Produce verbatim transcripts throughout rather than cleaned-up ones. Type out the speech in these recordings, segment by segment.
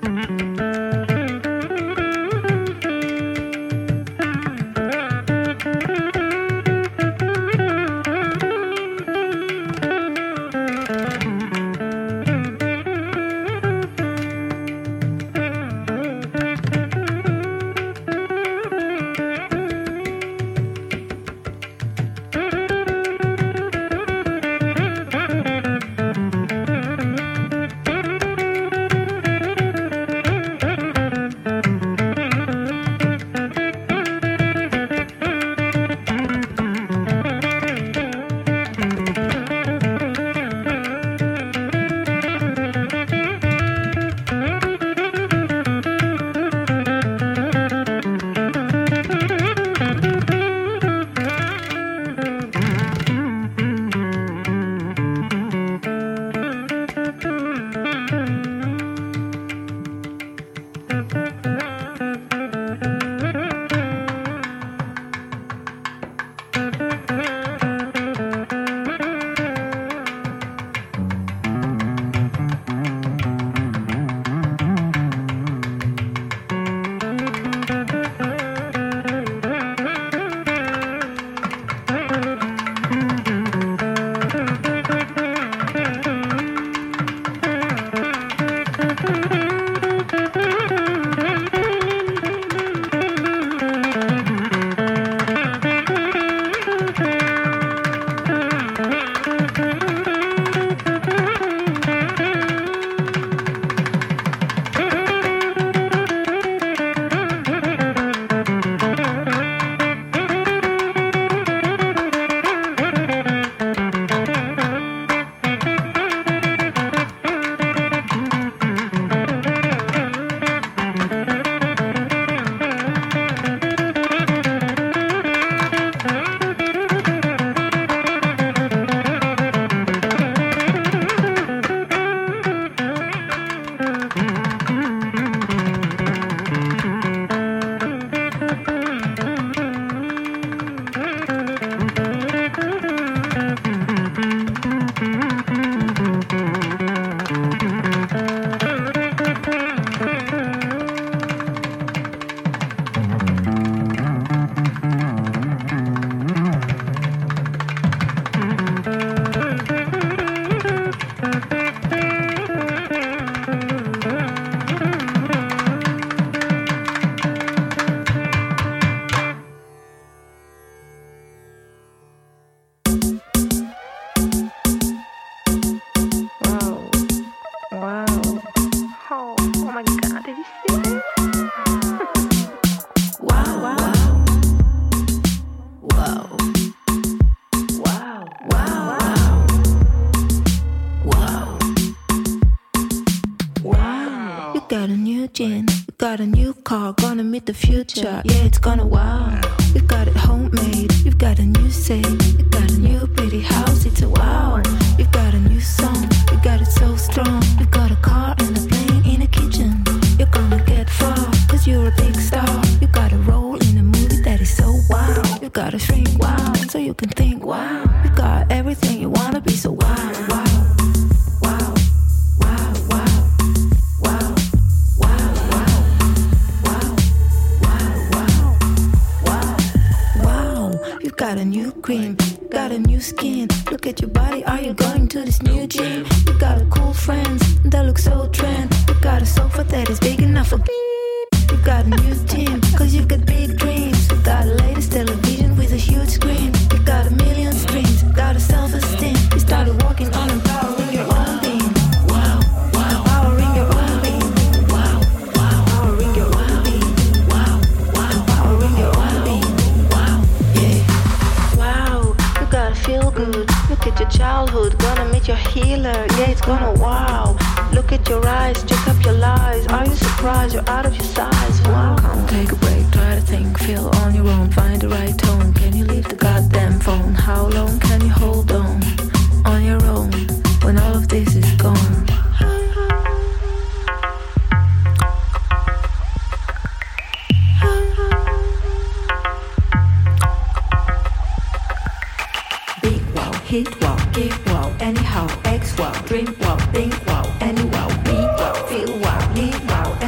got a new car, gonna meet the future. Yeah, it's gonna wow. You got it homemade, you've got a new say. You got a new pretty house, it's a wow. You've got a new song, you got it so strong. You got a car and a plane in a kitchen. You're gonna get far, cause you're a big star. You got a role in a movie that is so wow. You gotta shrink wow, so you can think wow. You got everything you wanna be, so wow, wow. Got a new cream, got a new skin. Look at your body, are you going to this new gym? You got a cool friends that look so trend. You got a sofa that is big enough for beep. You got a new gym, cause you've got big dreams. You got a latest television with a huge screen. You got a million streams, got a self-esteem. You started walking on empowering your own being. Wow, wow, empowering your own being. Wow, wow, empowering your own being. Wow, wow, empowering your own being. Gotta feel good. Look at your childhood, gonna meet your healer. Yeah, it's gonna wow. Look at your eyes, check up your lies. Are you surprised you're out of your size? Wow. Come take a break, try to think, feel on your own. Find the right tone. Can you leave the goddamn phone? How long can you hold on on your own when all of this is gone? Hit wow, give wow, anyhow, X wow, drink wow, think wow, any wow, be wow, feel wow, need wow.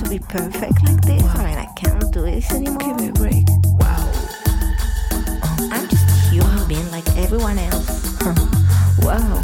to be perfect like this. Wow. I mean, I can't do this anymore. Give me a break. Wow. I'm just a human being like everyone else. Wow.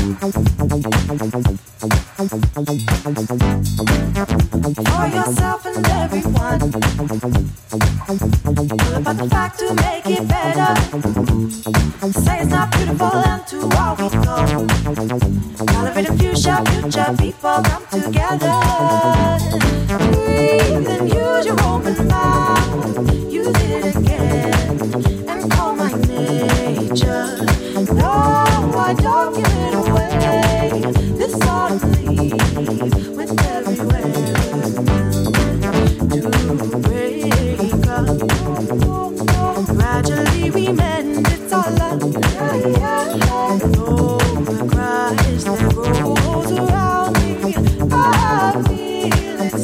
For yourself and everyone. Pull up the fact to make it better. Say it's not beautiful and to all we go. Elevate the future, future people come together. Breathe and use your open mouth. Use it again and call my nature. No, I don't give it away. This ought to leave with every wave to break up. Gradually we mend, it's all up. Oh, the cries that rolls around me, I feel it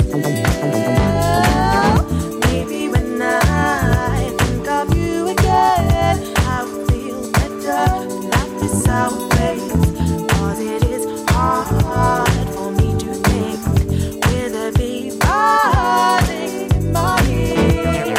still. Maybe when I think of you again, I will feel better. Life is our place, 'cause it is hard for me to think with a bee buzzing in my ear.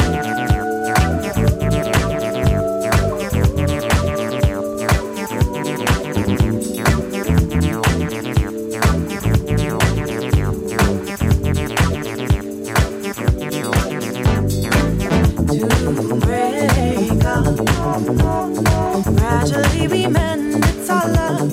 To break up, gradually we mend, it's all up.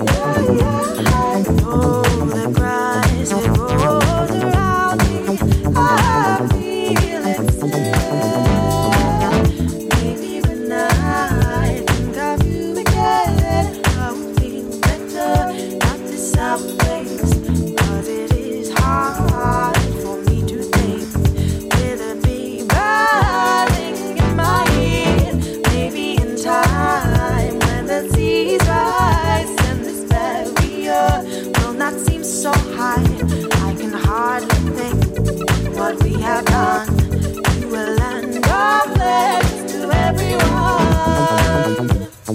Oh, the cries, it rolls around me, I feel it still. Maybe when I think of you again, I will feel better. Not this our place, 'cause it is hard for me to think with a bee buzzing in my ear. Maybe in time when the seas rise and this barrier will not seem so high, I can hardly think what we have done to a land of legends to everyone.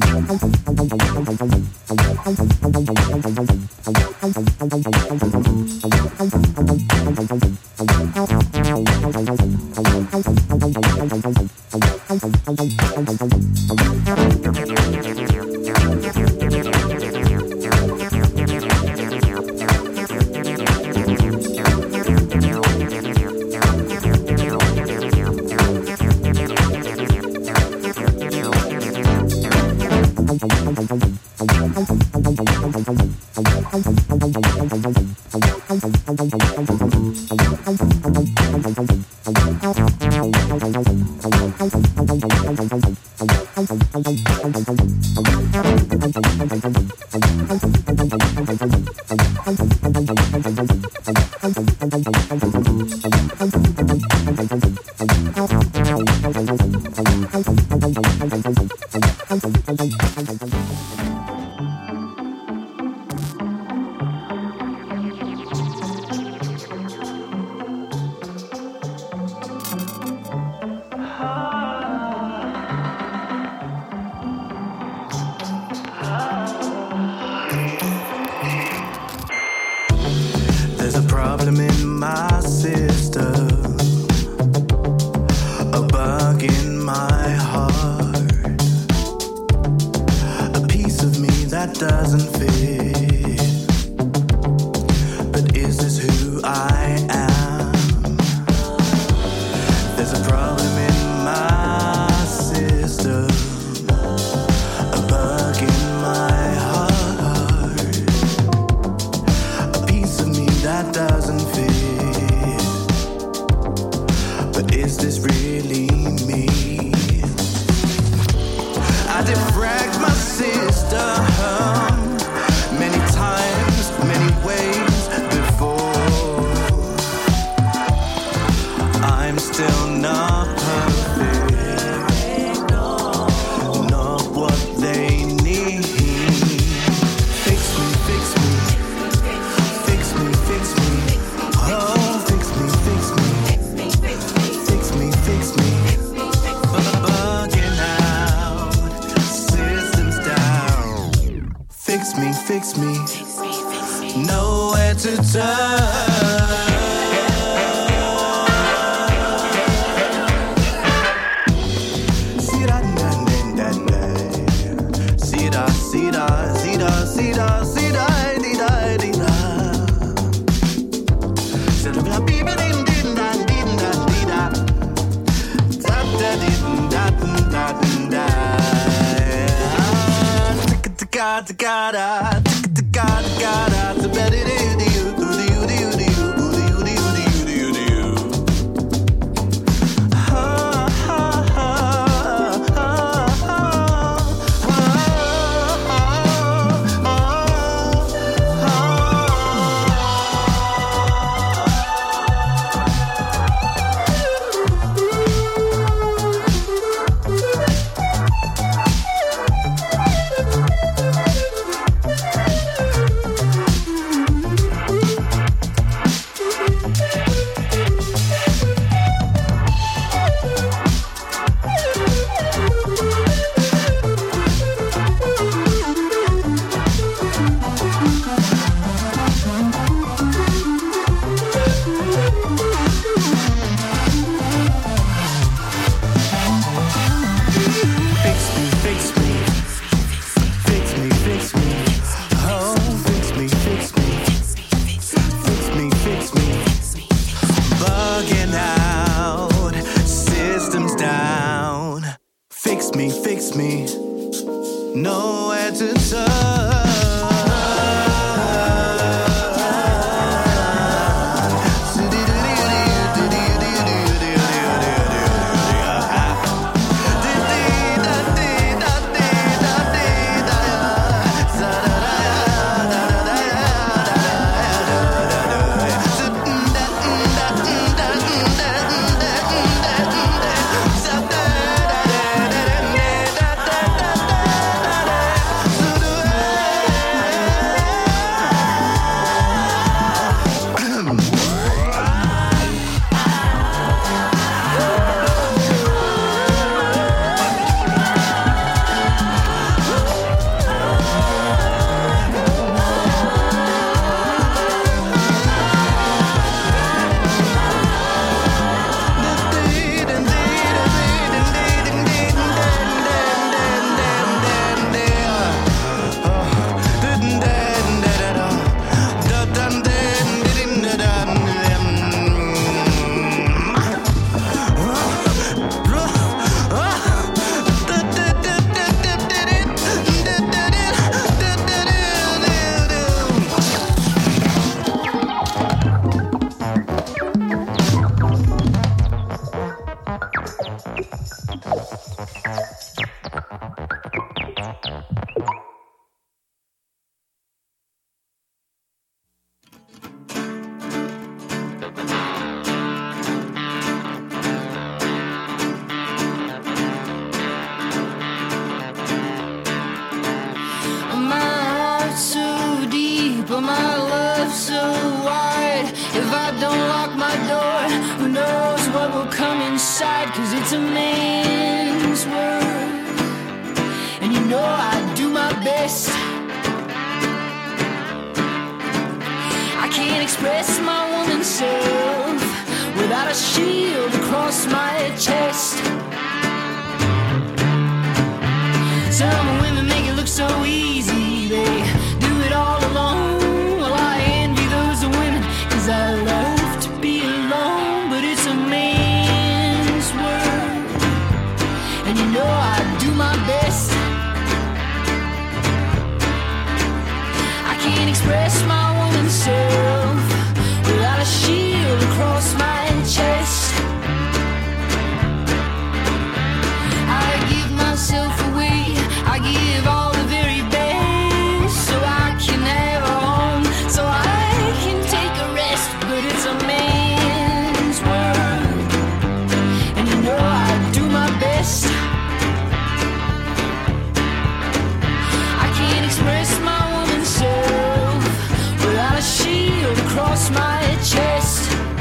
Fix me, nowhere to turn. See that, see that, see that, see that, see that, see that. but my love's so wide. If I don't lock my door, who knows what will come inside? Cause it's a man's world, and you know I do my best. I can't express my woman's self without a shield across my chest. Some women make it look so easy, they do it all alone. Well, I envy those women, cause I love to be alone. But it's a man's world, and you know I do my best. I can't express my woman's self without a shield across my chest. I give myself away, I give all the very best, so I can have a home, so I can take a rest. But it's a man's world, and you know I do my best. I can't express my woman's self without a shield across my chest.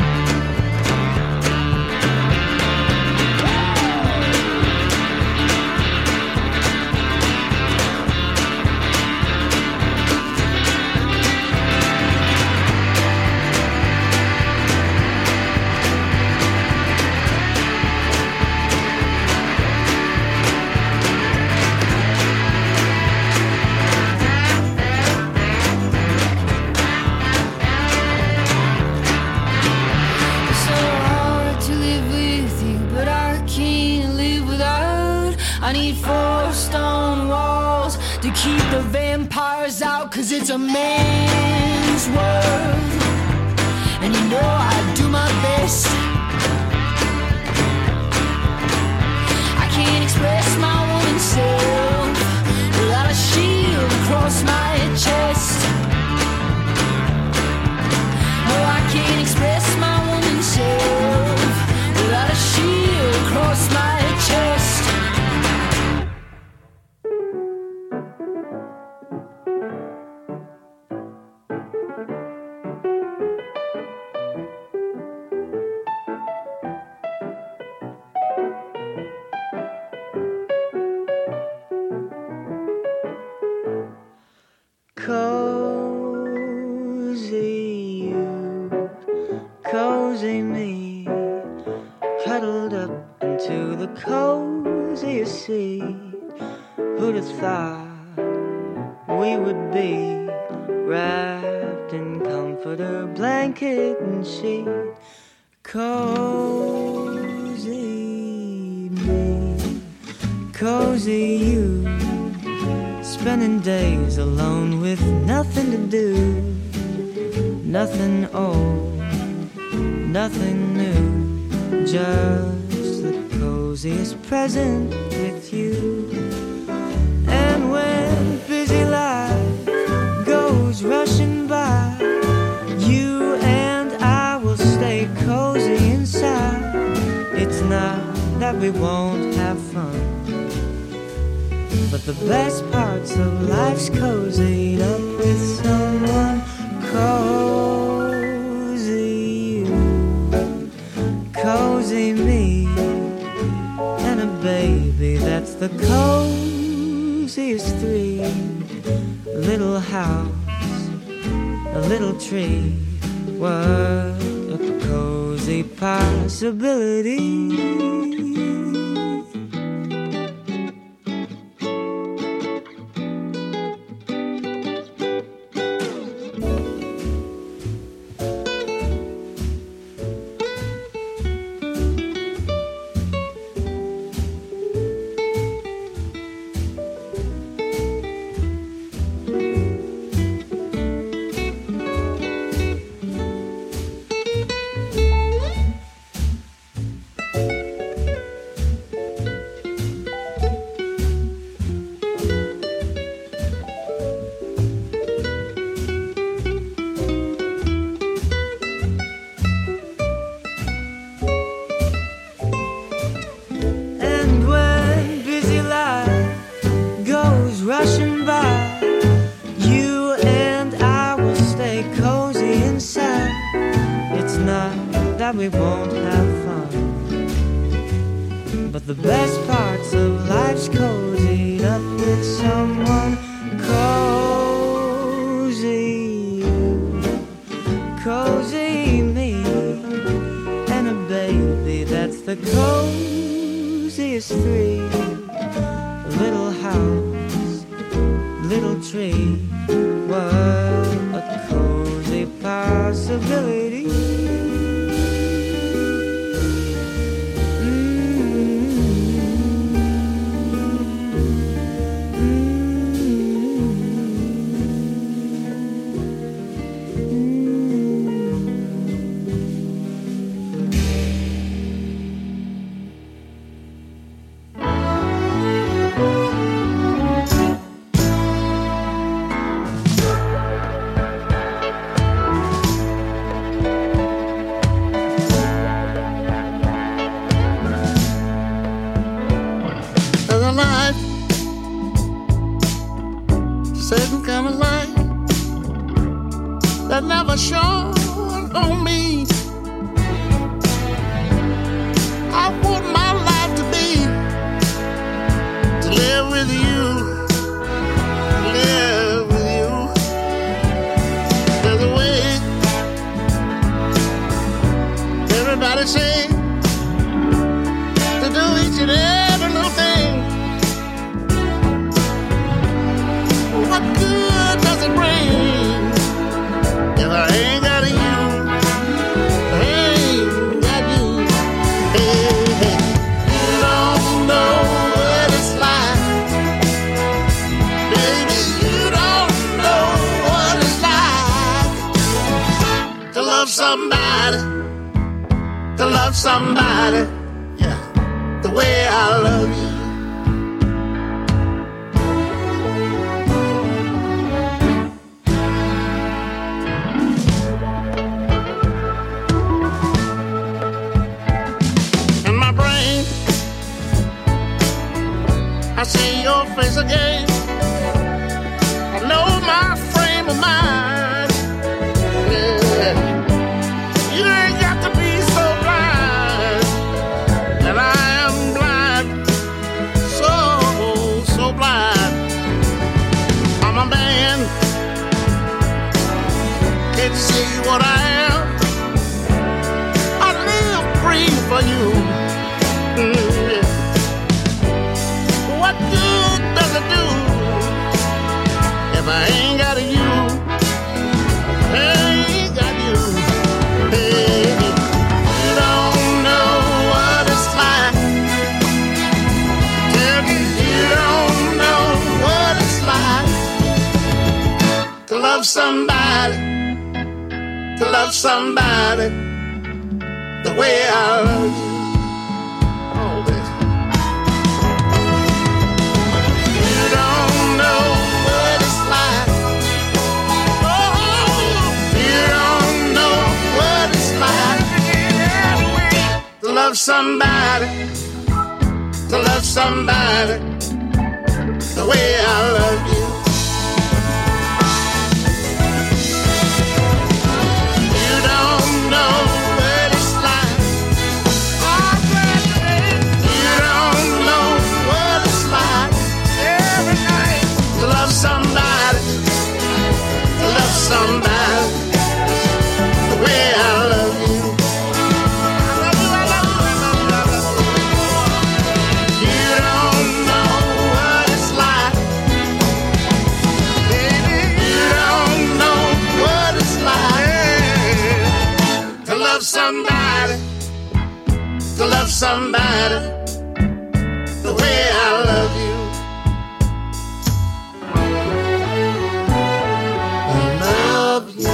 I need four stone walls to keep the vampires out. Cause it's a man's world, and you know I do my best. I can't express my woman's self without a shield across my chest. No, I can't express my woman's self without a shield across my chest. Cozy you, cozy me, cuddled up into the coziest seat. Who'd have thought we would be wrapped in comforter, blanket and sheet? Cozy me, cozy you, spending days alone with nothing to do, nothing old, nothing new, just the coziest present with you. And when busy life goes rushing by, you and I will stay cozy inside. It's not that we won't have fun, but the best parts of life's cozied up with someone cozy you, cozy me, and a baby that's the coziest three. Little house, a little tree, what a cozy possibility. we won't have fun. But the best parts of life's cozied up with someone cozy. You, cozy me, and a baby that's the coziest three. Little house, little tree, what a cozy possibility. Shone on me. I want my life to be to live with you, live with you. There's a way everybody say to do each and every little thing. What good does it bring? If I ain't got you, I ain't got you. Hey, hey. You don't know what it's like, baby. You don't know what it's like to love somebody, to love somebody, yeah, the way I love you. I see your face again. I know my frame of mind. Yeah. You ain't got to be so blind that I am blind, so, so blind. I'm a man, can't see what I am. I live free for you. Mm. What good does it do if I ain't got you? I ain't got you. Hey, you don't know what it's like. Tell me you don't know what it's like to love somebody, to love somebody the way I love you. To love somebody, to love somebody the way I love you. You don't know what it's like. You don't know what it's like every night to love somebody, to love somebody the way I love you. Somebody, to love somebody the way I love you. I love you.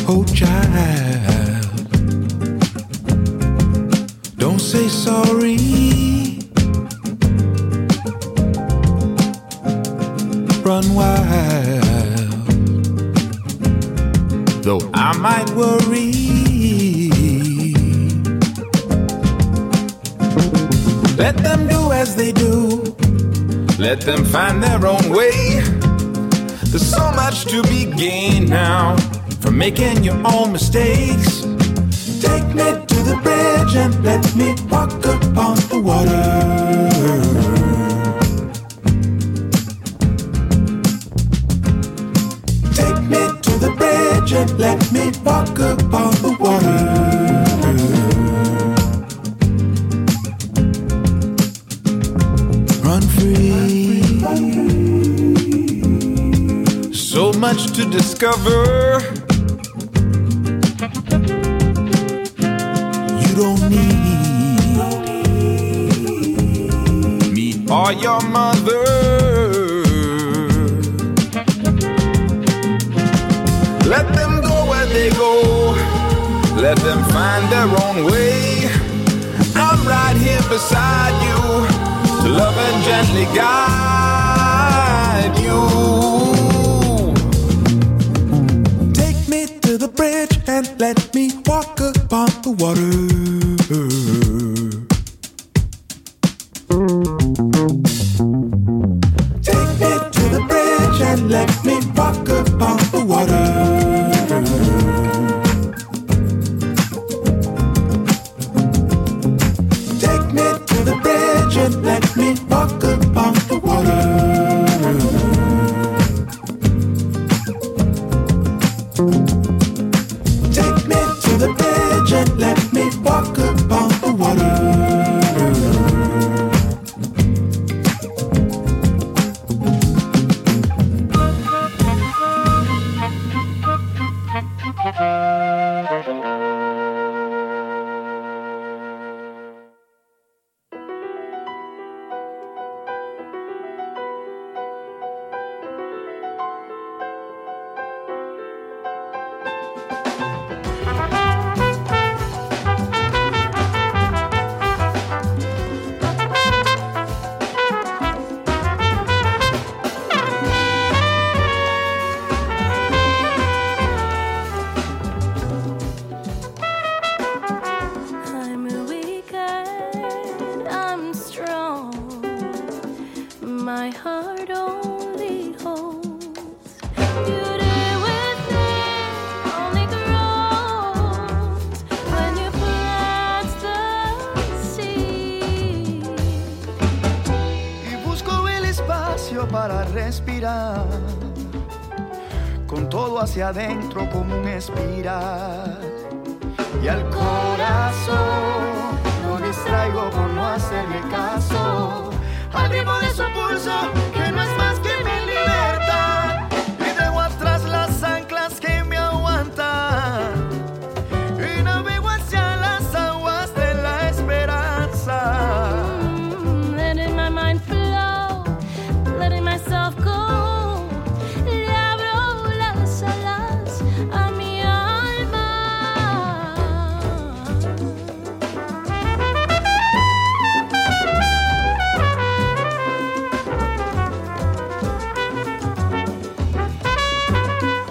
Oh child, don't say sorry. Run wild, though I might worry. Let them do as they do. Let them find their own way. There's so much to be gained now from making your own mistakes. Take me to the bridge and let me walk upon the water. Take me to the bridge and let me walk upon the water. Run free. So much to discover. You don't need me or your mother. Let them go where they go. Let them find their own way. I'm right here beside you to love and gently guide you. Take me to the bridge and let me walk upon the water. Take me to the bridge and let me walk upon the water. Take me to the bridge and let me walk upon the water. Take me to the bridge and let me walk upon the water. Para respirar, con todo hacia adentro como un espiral, y al corazón lo distraigo por no hacerle caso al ritmo de su pulso que no es